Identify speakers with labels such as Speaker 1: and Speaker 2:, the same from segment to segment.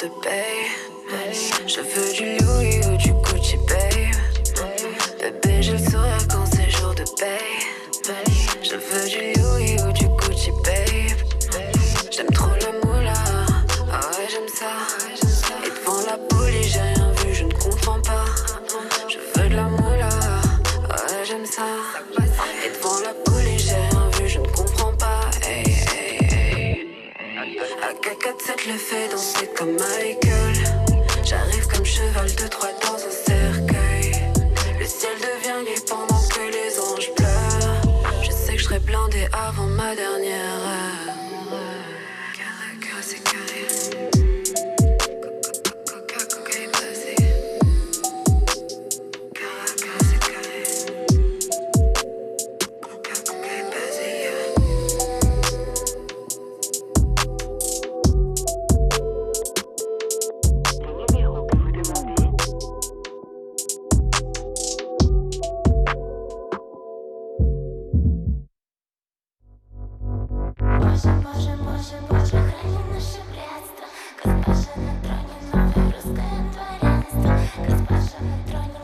Speaker 1: de paye. Je veux du Louis ou du Gucci, babe. Bébé, je le saurai quand c'est jour de paye. Je veux du Louis ou du Gucci, babe. J'aime trop le moula, ah ouais j'aime ça. Et devant la police j'ai rien vu, je ne comprends pas. Je veux de la moula, ah ouais j'aime ça. Et devant la police j'ai rien vu, je ne comprends pas. Hey, hey, hey. AK-47 le fait danser comme Michael. J'arrive comme cheval de Troie dans un cercueil. Le ciel devient gris pendant que les anges pleurent. Je sais que je serai blindé avant ma dernière heure. C'est carré. Coca, est basé. Caraca, c'est carré. Coca, est basé, Le numéro que vous demandez.
Speaker 2: Боже, храни наше братство. Госпожа на троне, новое русское дворянство. Госпожа на троне,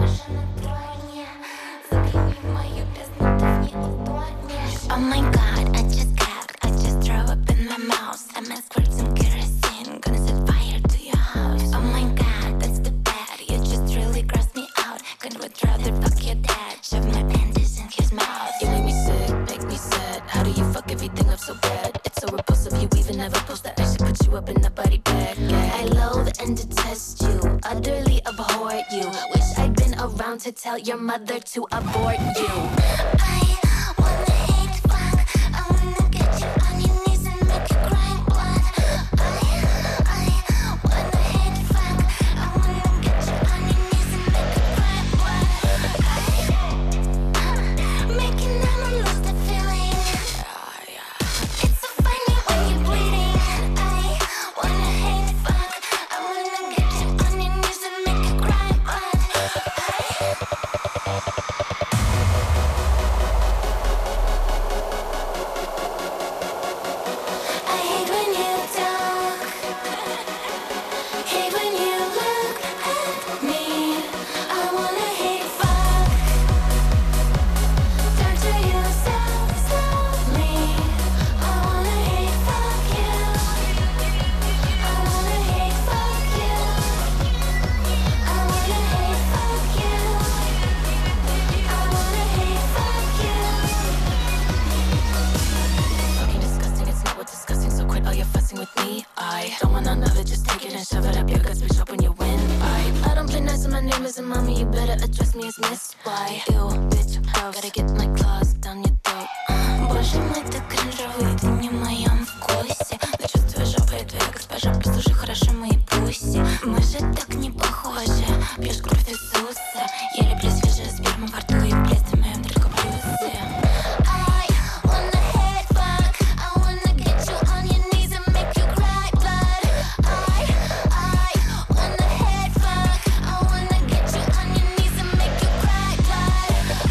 Speaker 2: загляни в мою бездну, ты в ней утонешь. Oh my god, I just throw up in my mouth. I'm gonna squirt some kerosene, gonna set fire to your house. Oh my god, that's too bad, you just really gross me out. Gonna would rather fuck your dad, shove my panties in his mouth.
Speaker 3: You make me sick, make me sad. How do you fuck everything up so bad? It's so repulsive, you even never post that. I should put you up in a body bag. Yeah.
Speaker 2: I loathe and detest you, utterly abhor you. Wish I'd been around to tell your mother to abort you. I wanna hate fuck, I wanna get you on your knees and make you cry blood. I wanna hate fuck, I wanna get you on your knees and make you cry blood. Making them lose the feeling. It's so funny when you're bleeding. I wanna hate fuck, I wanna get you on your knees and make you cry blood. I hate when you talk, hate when you look at me. I wanna hate fuck, torture you so slowly. I wanna hate fuck you, I wanna hate fuck you, I wanna hate fuck you, I wanna hate fuck you.
Speaker 3: Fucking disgusting, it's not what's disgusting, so quit all your fussing with me. I don't want none of it, just take it and shove it up your guts, bitch, open your windpipe. I don't play nice and my name isn't mommy, you better address me as Miss Y. Ew, bitch, gross, gotta get my claws down your throat.
Speaker 2: Боже мой, ты кринжовый, ты не в моем вкусе.
Speaker 3: Но чувствую жопой, твоя госпожа, послушай хорошо мои пуси.
Speaker 2: Мы же так не похожи.
Speaker 3: Пьешь кровь Иисуса, я люблю свежую сперму во рту и в блеске в моем дракоплюсе.
Speaker 2: I wanna hate fuck, I wanna get you on your knees and make you cry blood. I wanna hate fuck, I wanna get you on your knees and make you cry blood.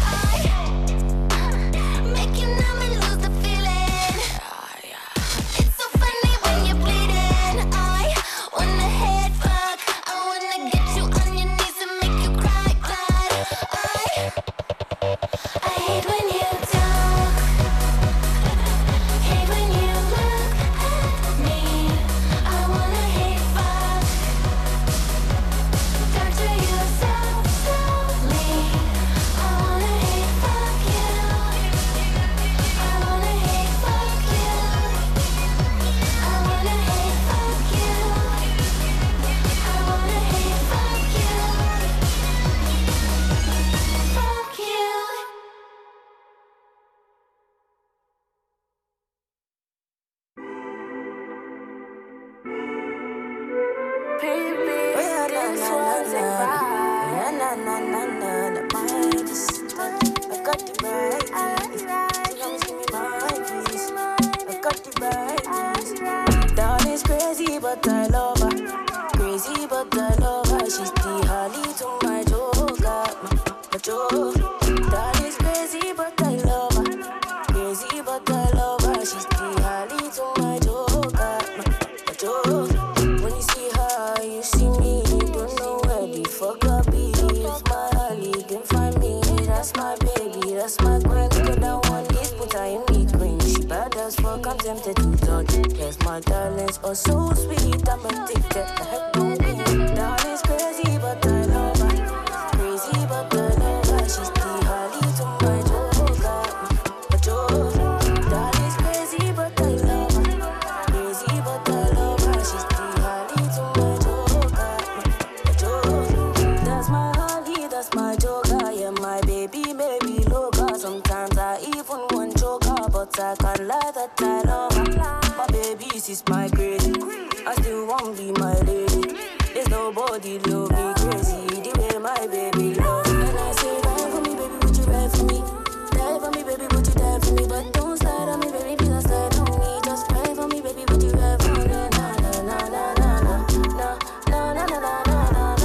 Speaker 2: Making them lose the feeling. It's so funny when you're bleeding. I wanna hate fuck, I wanna get you on your knees and make you cry blood. I hate when you talk, hate when you look at me. I wanna hate fuck, torture you so slowly. I wanna hate fuck you, I wanna hate fuck you, I wanna hate fuck you, I wanna hate fuck you, fuck you.
Speaker 4: Down is crazy, but I love her. Crazy, but I love her. She's the Harley to my Joker. My Joker. Down is crazy, but I love her. Crazy, but I love her. She's the Harley to my Joker. My Joker. When you see her Cause my darling's oh so sweet, I'm addicted. The heck don't be. Darling's crazy, but I love her. Crazy, but I love her. She's the Harley to my Joker. Darling's crazy, but I love her. Crazy, but I love her. She's the Harley to my Joker. That's my Harley, that's my Joker. Yeah, my baby, maybe loca. Sometimes I even want choker, but I can't lie that I love her. My baby, she's my crazy. I still won't be my lady. There's nobody love me crazy the way my baby love me. And I say, ride for me, baby, would you ride for me? Die for me, baby, would you die for me? But don't slide on me, baby, please don't slide on me. Just ride for me, baby, would you ride for me? Na na na na na na na na na na na na.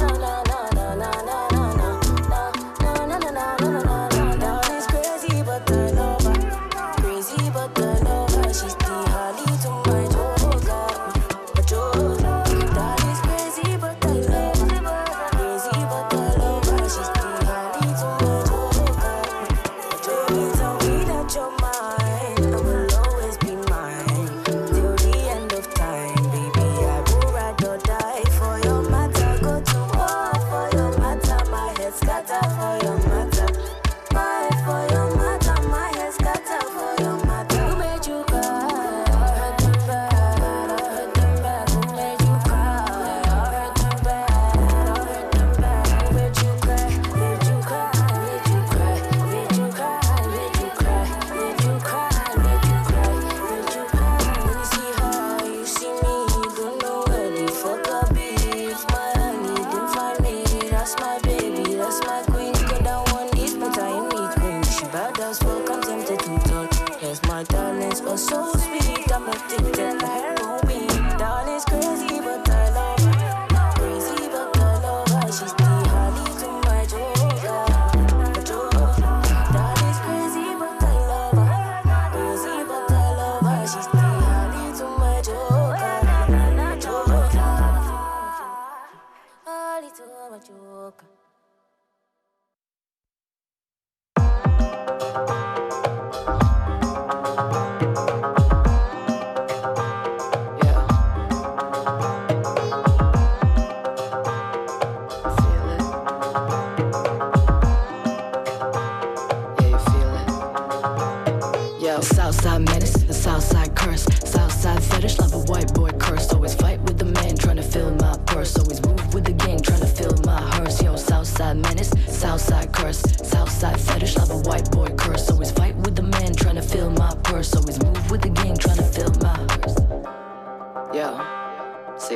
Speaker 3: Southside menace, the Southside curse. Southside fetish, love a white boy curse. Always fight with the man, trying to fill my purse. Always move with the gang, trying to fill my hearse. Yo, Southside menace, Southside curse. Southside fetish, love a white boy curse. Always fight with the man, trying to fill my purse. Always move with the gang, trying to fill my hearse. Yo, see.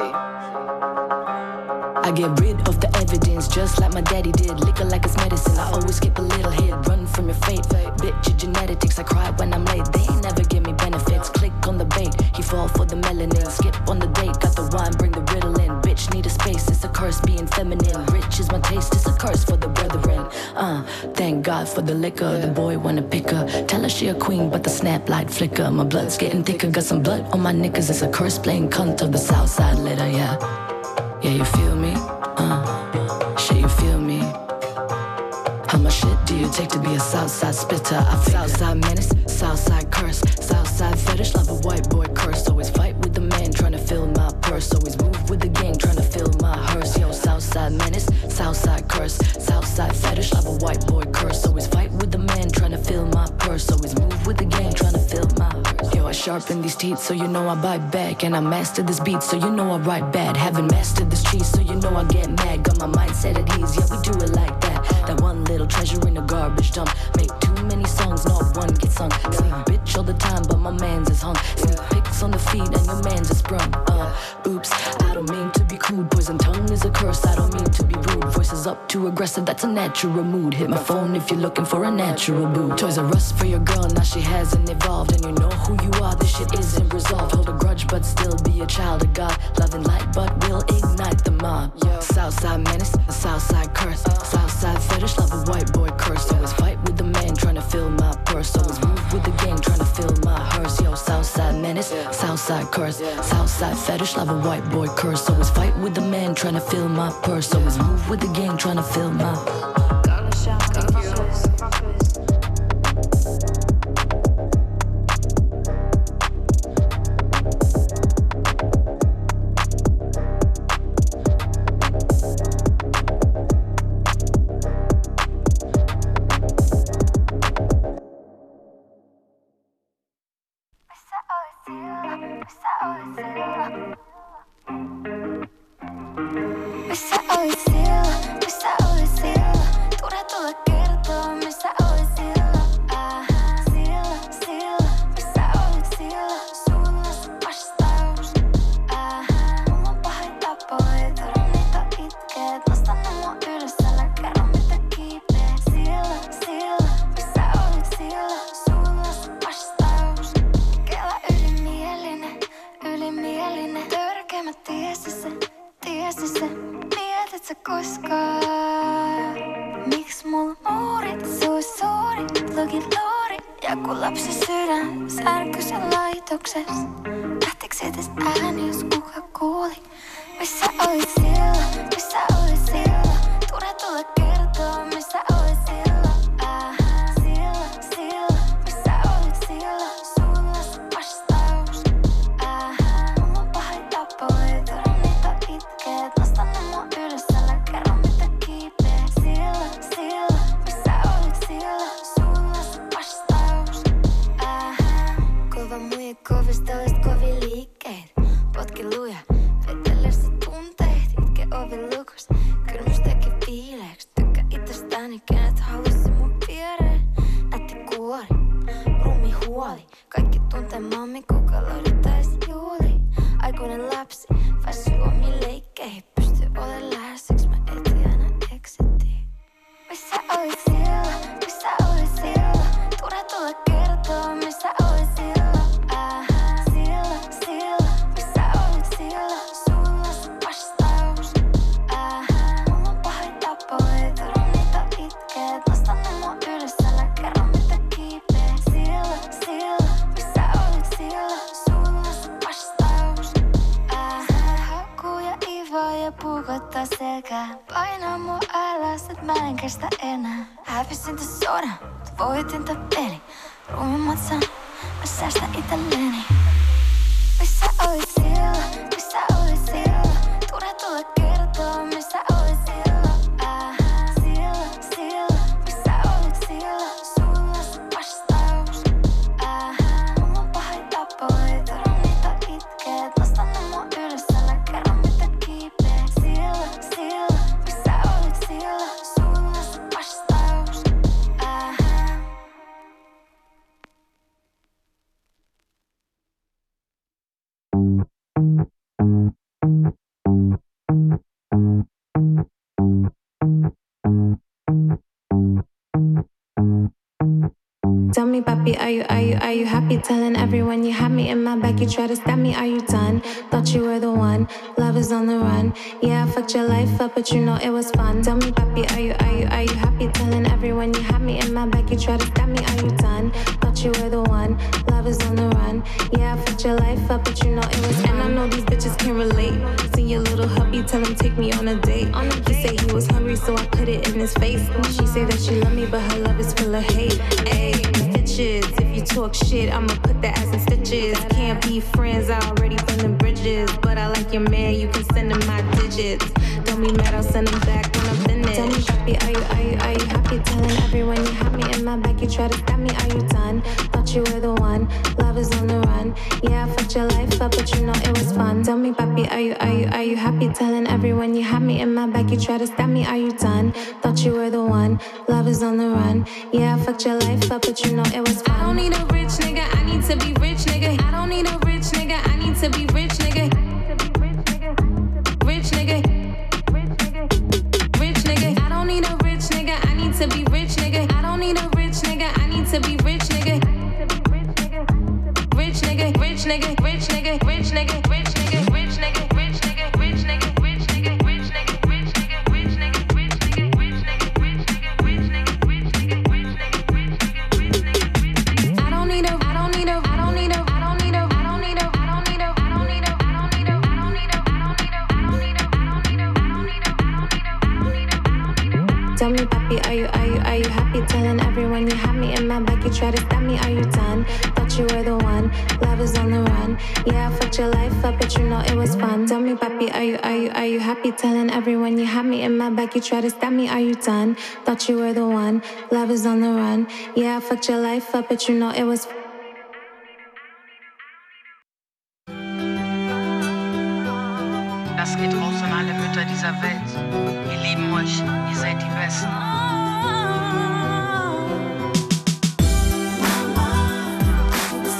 Speaker 3: I get rid of the evidence just like my daddy did. Liquor like it's medicine, I always keep a little hit. Run from your fate, bitch, your genetics. I cry when I'm late, they ain't never give me benefits. Click on the bait, he fall for the melanin. Skip on the date, got the wine, bring the riddle in. Bitch, need a space, it's a curse being feminine. Rich is my taste, it's a curse for the brethren. Thank God for the liquor, the boy wanna pick her. Tell her she a queen, but the snap light flicker. My blood's getting thicker, got some blood on my knickers. It's a curse playing cunt of the Southside litter, yeah. Yeah, you feel me? Shit, you feel me? How much shit do you take to be a Southside spitter? I feel Southside menace, Southside curse. Southside fetish, love a white boy curse. Always fight with the man, trying to fill my purse. Always move with the gang, trying to fill my hearse. Yo, Southside menace, Southside curse. Southside fetish, love a white boy curse. Always fight with the man, trying to fill my purse. Always move with the gang, trying to fill my hearse. Yo, I sharpen these teeth, so you know I bite back. And I master this beat, so you know I write bad. Haven't mastered this cheese, so you know I get mad. Got my mindset at ease, yeah, we do it like that. That one little treasure in a garbage dump. Make too many songs, not one gets sung. Sleep bitch all the time, but my man's is hung. Sneak pics on the feed and your man's is sprung. Oops, I don't mean to be crude. Poison tongue is a curse, I don't mean to be rude. Voices up too aggressive, that's a natural mood. Hit my phone if you're looking for a natural boo. Toys R Us for your girl, now she hasn't evolved. And you know who you are, this shit isn't resolved. Hold a grudge, but still be a child of God. Loving light, but will ignite the mob. Southside menace, the Southside curse. Southside fetish, love a white boy curse. Always fight with the man, trying to fill my purse. Always move with the gang, trying to fill my hearse. Yo, Southside menace, Southside curse. Southside fetish, love a white boy curse. Always fight with the man, trying to fill my purse. Always move with the gang, trying to fill my
Speaker 2: tapoit, älä niitä itkeet. Nosta ne mua ylös, älä kerro mitä kiipeet. Sillä, missä olit sillä? Sulla se vastaus. Kela ylimielinen. Törkeä mä tiesi se. Mietit sä koskaan? Miks mulla muurit suus suurit? Logi, ja kun lapsi sydän särkys ja laitoksessa. Lähtiks etes ääni, jos kuka kuuli? Missä olit sillä? Tule kertoo, missä olit sillä? Sillä, missä olit sillä? Sulla se vastaus. Mulla on pahoin tapoit, älä niitä itkeet. Nosta ne mua ylös, älä kerro mitä kiipeet. Sillä, missä olit sillä? Sulla se vastaus. Kova muija, kovista olis kovin liikkeet. Potki luja, vetelössä tunteet. Itke ovi lukus, kylmyys teki viileeks. Tykkää itsestäni, kenet halusi mun viereen. Nätti kuori, rumi huoli. Kaikki tuntee mammi, kuka löydettäis juuli. Aikuinen lapsi, väsy omiin leikkeihin. Pysty ole lähes, siksi mä etin aina exitiin. Missä olit sillä? Tule kertoo, missä olit sillä? Sillä, missä olit sillä? Sulla se vastaus. Mulla on pahoin tapoit, älä niitä itkeet. Nosta ne mua ylös, älä kerro mitä kiipeet. Sillä, missä olit sillä? Sulla se vastaus. Hakkuu ja ivaa ja puukottaa selkää. Painaa mua alas, et mä en kestä enää. Hävisin tän sodan, voitin tän peli. Rumimmat sanat, mä säästän itselleni. Missä olit sillä? Tule kertoo, missä olit sillä? Sillä, missä olit sillä? Sulla se vastaus. Mulla on pahoin tapoit, älä niitä itkeet. Nosta ne mua ylös, älä kerro mitä kiipeet. Sillä, missä olit sillä? Sulla se vastaus.
Speaker 5: Tell me, papi, are you happy? Telling everyone you had me in my back. You try to stab me, are you done? Thought you were the one. Love is on the run. Yeah, I fucked your life up, but you know it was fun. Tell me, papi, are you happy? Telling everyone you had me in my back. You try to stab me, are you done? Thought you were the one. Love is on the run. Yeah, I fucked your life up, but you know it was fun. And I know these bitches can't relate. See your little hubby, tell him take me on a date. He say he was hungry, so I put it in his face. She say that she love me, but her love is full of hate. Ayy. Stitches. If you talk shit, I'ma put that ass in stitches. Can't be friends, I already burned the bridges. But I like your man, you can send him my digits. Don't be mad, I'll send him back when I'm finished. Tell me, papi, are you happy? Telling everyone you had me in my back. You try to stab me, are you done? Thought you were the one. Love is on the run. Yeah, I fucked your life up, but you know it was fun. Tell me, papi, are you happy? Telling everyone you had me in my back. You try to stab me, are you done? Thought you were the one. Love is on the run. Yeah, I fucked your life up, but you know it was fun. I don't need a rich nigga, I need to be rich nigga. I don't need a rich nigga, I need to be rich nigga. Rich nigga. Rich nigga. I don't need a rich nigga, I need to be rich nigga. I don't need a rich nigga, I need to be rich nigga. Rich nigga, rich nigga, rich nigga, rich nigga, rich nigga, rich nigga, rich nigga, rich nigga, rich nigga, rich nigga, rich nigga, rich nigga, rich nigga, rich nigga, rich nigga, rich nigga, rich nigga, rich nigga, rich nigga, rich nigga. I don't need a Tell me, papi, are you happy? Telling everyone you had me in my back. You try to stab me, are you done? Thought you were the one. Love is on the run. Yeah, I fucked your life up, but you know it was fun. Tell me, papi, are you happy? Telling everyone you had me in my back. You try to stab me, are you done? Thought you were the one. Love is on the run. Yeah, I fucked your life up, but you know it was fun.
Speaker 6: Das geht raus an alle Mütter dieser Welt. Wir lieben euch, ihr seid die Besten.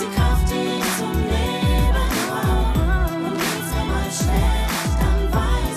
Speaker 4: Ist die Kraft, die zum Leben braucht. Und geht's mir mal schlecht, dann weiß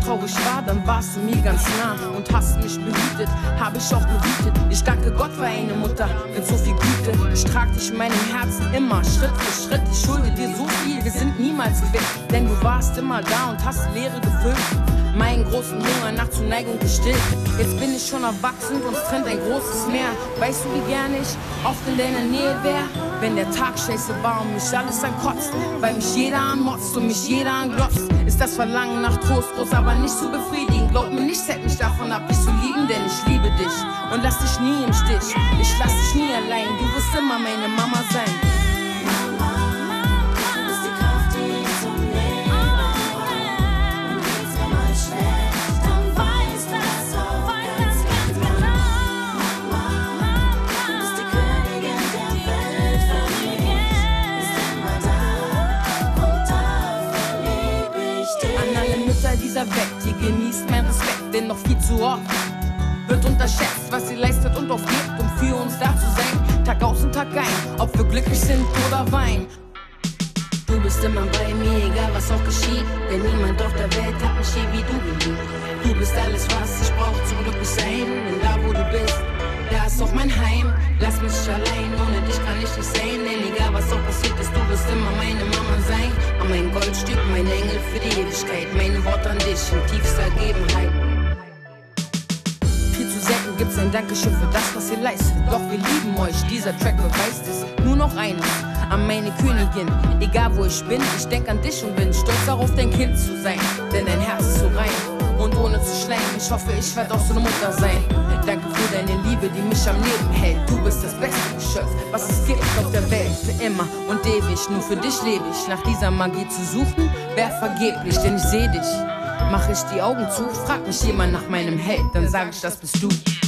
Speaker 7: traurig war, dann warst du mir ganz nah und hast mich behütet, hab ich auch gewütet. Ich danke Gott für eine Mutter mit so viel Güte. Ich trag dich in meinem Herzen immer, Schritt für Schritt. Ich schulde dir so viel, wir sind niemals quitt, denn du warst immer da und hast Leere gefüllt. Meinen großen Hunger nach Zuneigung gestillt. Jetzt bin ich schon erwachsen, uns trennt ein großes Meer. Weißt du, wie gern ich oft in deiner Nähe wär? Wenn der Tag scheiße war und mich alles ankotzt, weil mich jeder anmotzt und mich jeder anglotzt, ist das Verlangen nach Trost groß, aber nicht zu befriedigen. Glaub mir, nichts hält mich davon ab, dich zu lieben, denn ich liebe dich und lass dich nie im Stich. Ich lass dich nie allein, du wirst immer meine Mama sein. Dieser Welt, die genießt mein Respekt, denn noch viel zu oft wird unterschätzt, was sie leistet und aufgibt, um für uns da zu sein, Tag aus und Tag ein, ob wir glücklich sind oder weinen. Du bist immer bei mir, egal was auch geschieht, denn niemand auf der Welt hat mich je wie du geliebt. Du bist alles, was ich brauch zum glücklich sein, denn da wo du bist, da ist auch mein Heim. Lass mich nicht allein, ohne dich kann ich nicht sein, denn egal was auch passiert ist, du wirst immer meine Mama sein. Und mein Goldstück, mein Engel für die Ewigkeit, mein Wort an dich in tiefster Ergebenheit. Viel zu selten gibt's ein Dankeschön für das, was ihr leistet, doch wir lieben euch, dieser Track beweist es. Nur noch eines, an meine Königin, egal wo ich bin, ich denk an dich und bin stolz darauf, dein Kind zu sein, denn dein Herz ist so rein und ohne zu schleimen, ich hoffe, ich werd auch so eine Mutter sein. Danke für deine Liebe, die mich am Leben hält, du bist das beste Geschöpf, was es gibt auf der Welt, für immer und ewig, nur für dich lebe ich, nach dieser Magie zu suchen, wär vergeblich, denn ich seh dich. Mach ich die Augen zu, frag mich jemand nach meinem Held, dann sag ich, das bist du.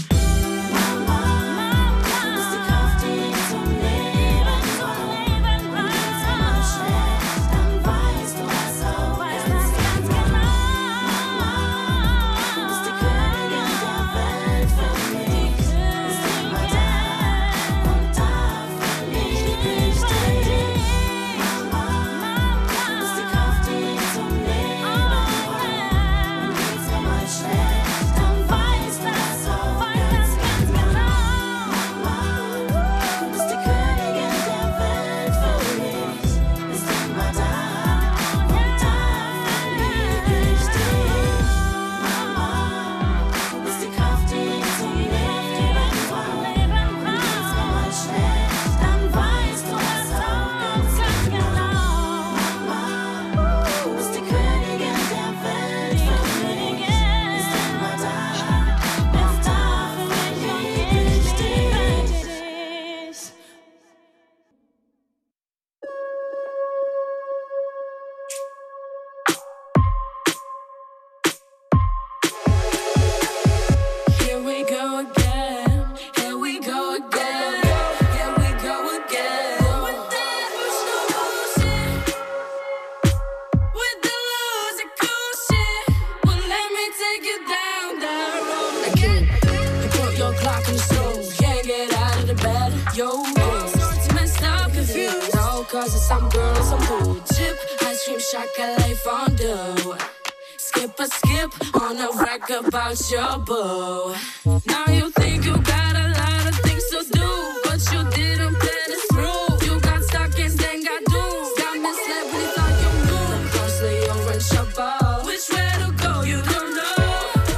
Speaker 8: About your boo. Now you think you got a lot of things to do, but you didn't plan it through. You got stuck and then got doomed. Got misled when you thought you knew. Then closely you're in trouble. Which way to go, you don't know.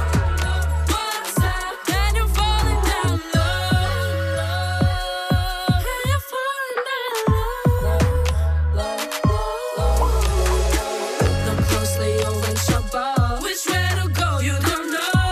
Speaker 8: What's up? And you're falling down low. And you're falling down low. Then closely you're in trouble. Which way to go, you don't know.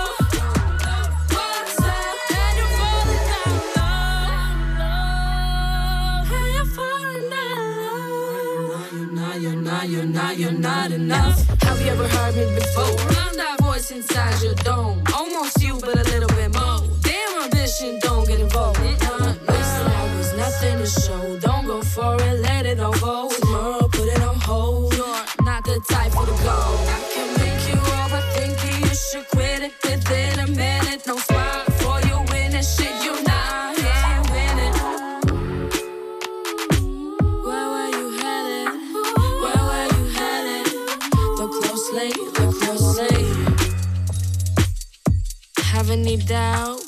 Speaker 8: You're not enough. Have you ever heard me before? Found that voice inside your dome. Almost you, but a little bit more. Damn ambition, don't get involved. Wasted hours, nothing to show. Don't go for it, let it all go. Tomorrow, put it on hold. You're not the type for the goal. I can make you overthink it. You should quit it within a minute. No spot for you in this shit. You're not here winning. Where were you headed? Where were you headed? Look closely, look closely. have any doubt?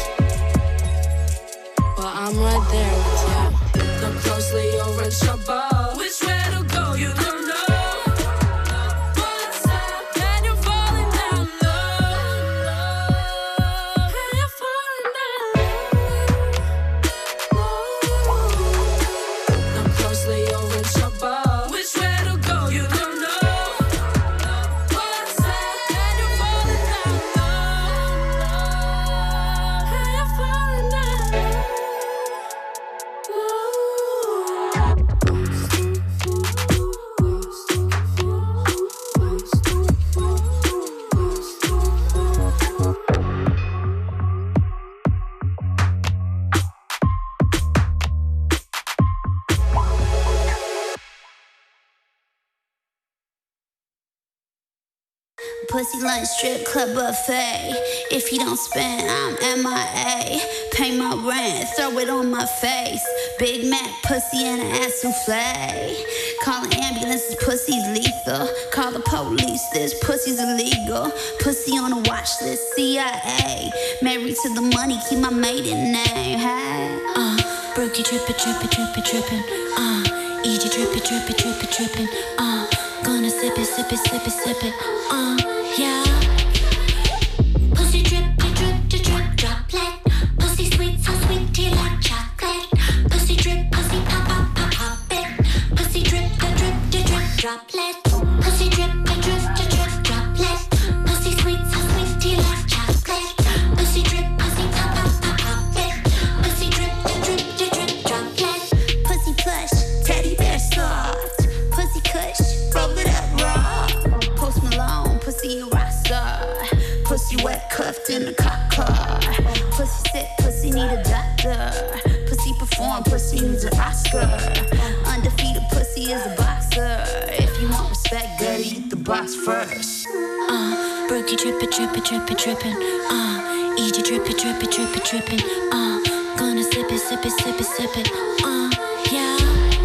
Speaker 8: Well, I'm right there with you. Look closely, you're in trouble. Which way to go, you don't know. What's up? And you're falling down low. And you're falling down low. Look closely, you're in trouble. Which way to go, you don't know. What's up? And you're falling down low. And you're falling down low.
Speaker 9: Pussy lunch, strip club buffet. If you don't spend, I'm MIA. Pay my rent, throw it on my face. Big Mac, pussy, and an ass souffle. Calling ambulances, pussy's lethal. Call the police, this pussy's illegal. Pussy on a watch list, CIA. Married to the money, keep my maiden name. Hey,
Speaker 2: Brookie drippin', drippin', drippin', drippin'. Easy drippin', drippin', drippin', drippin'. Gonna sip it, sip it, sip it, sip it. Yeah. Pussy drip, drip, drip, drip, droplet. Pussy sweet, so sweet, tea like chocolate. Pussy drip, pussy pop, pop, pop, pop it. Pussy drip, drip, drip, drip, droplet. Pussy drip, drip, drip, drip, droplet. Pussy sweet, so sweet, tea like chocolate. Pussy drip, pussy pop, pop, pop, pop it. Pussy drip, drip, drip, drip, droplet.
Speaker 9: pussy plush, teddy bear soft. Pussy kush, roll it up raw. Post Malone, pussy a rock star. Pussy wet, cuffed in the cop car. Pussy sick, pussy need a doctor. Pussy perform, pussy needs an Oscar. Undefeated pussy is a boxer. If you want respect, gotta eat the box first.
Speaker 2: Brookie drippin', drippin', drippin', drippin'. Easy drippin', drippin', drippin', drippin'. Gonna sip it, sip it, sip it, sip it. Yeah.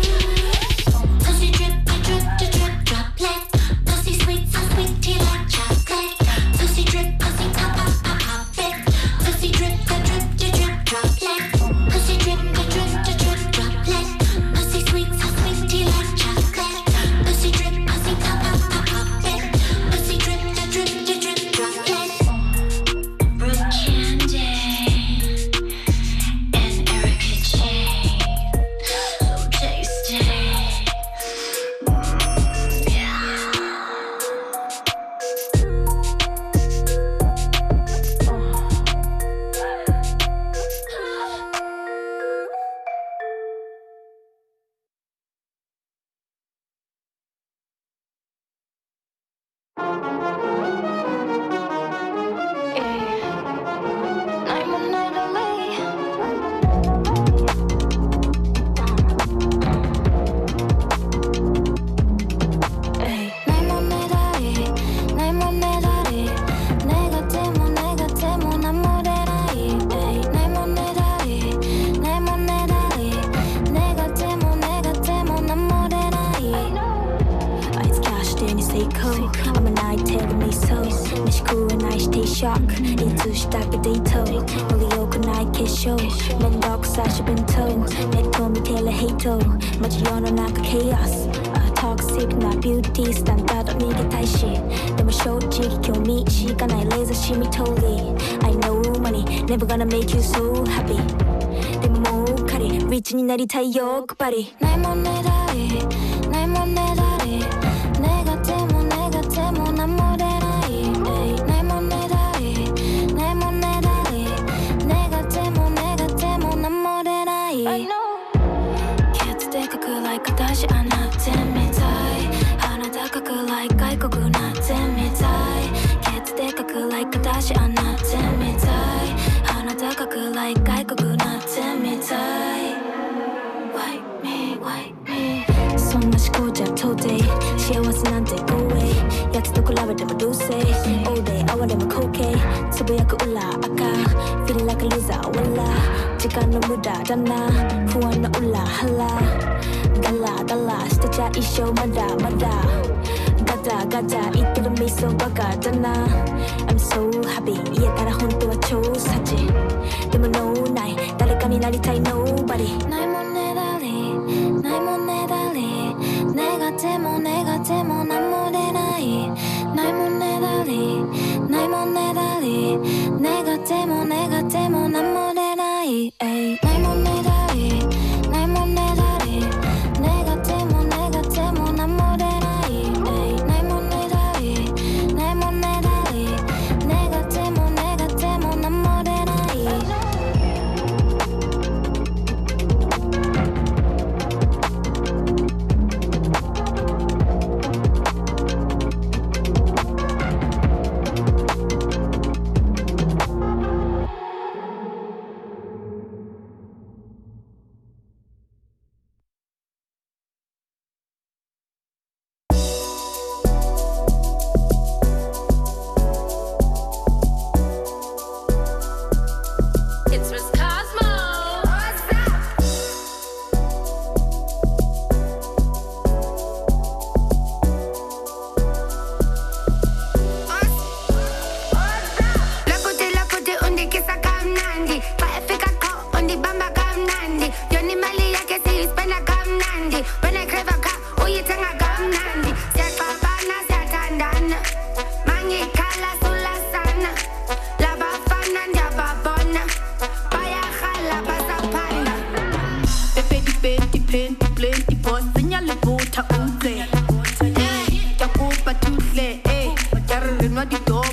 Speaker 2: Pussy drip, drip, drip, drip, droplet. Pussy sweet, so sweet, tea like chocolate. Pussy drip, pussy pop, pop, pop, pop it. Pussy drip, drip, drip, drip, droplet. Pussy drip, drip, drip, drip, droplet. Pussy sweet, so sweet, tea like chocolate. Pussy drip, pussy pop, pop, pop, pop it. Pussy drip, drip, drip, drip, droplet. Brooke Candy and Erica Jane, so tasty. I'm a night taking me so. Miss cool and I stay shock. Into stack a dayto. Only open I can show. Men dog sash been tone. Net told me tail a hato. Much yon on chaos. Toxic na beauty standard on me get shit. Them a show chick kill me. She gonna laser shimmy totally. I know money never gonna make you so happy. Them mo carry richになりたいよくばり。ないもんねだり。ないもんねだり。願っても願っても何も出ない。ないもんねだり。ないもんねだり。願っても願っても何も出ない。ケツでかく like 私あなってみたい。鼻高く like 外国なってみたい。ケツでかく like 私あなってみたい。鼻高く like 外国なってみたい。Why me, why me そんな思考じゃ到底幸せなんて go away やつと比べてもどうせ all day 哀れも後継つぶやく裏赤 feel like a loser わら時間の無駄だな不安の裏腹ガラガラ捨てちゃ一生まだまだガタガタ言ってるミソバカだな I'm so happy 家から本当は超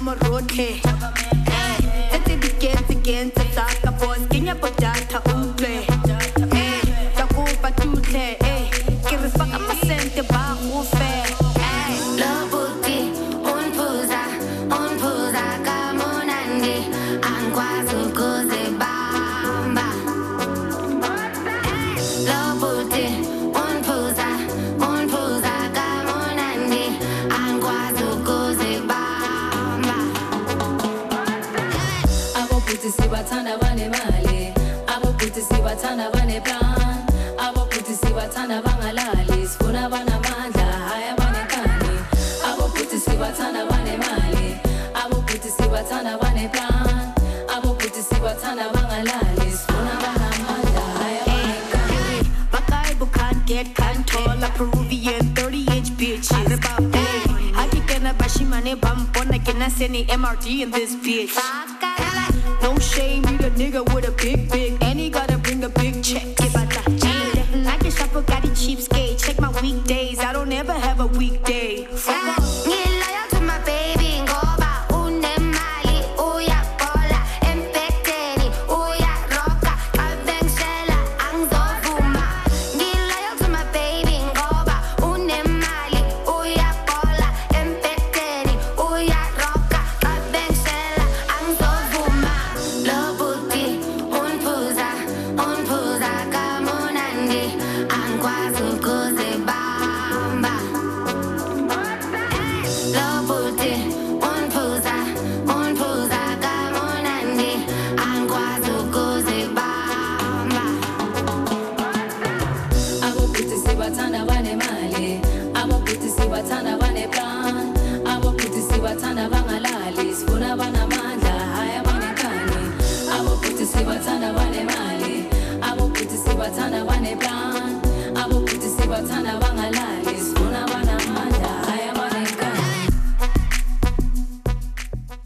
Speaker 4: mo rote. Tete begin to talk about Kenya podata uple. Taku patute. Kiri faka masente ba ufe.
Speaker 2: Lobuti, unpuza kamunandi, angwazu kuzibamba. Lobuti, unpuza kamunandi, angwazu kuzibamba.
Speaker 8: Abo puti sibathanda banemali, abo puti sibathanda baneplan, abo puti sibathanda bangalali, sifuna banamandla haya banekani. Abo puti sibathanda banemali, abo puti sibathanda baneplan, abo puti sibathanda bangalali, sifuna banamandla haya banekani.
Speaker 4: Bakaibu can't get control. A Peruvian 30-inch bitches. I can get a bashimane bampona can I send the MRD in this bitch. No shame, you the nigga with a big, and he gotta bring a big check. I can shop Bugatti cheapskate. Check my weekdays, I don't ever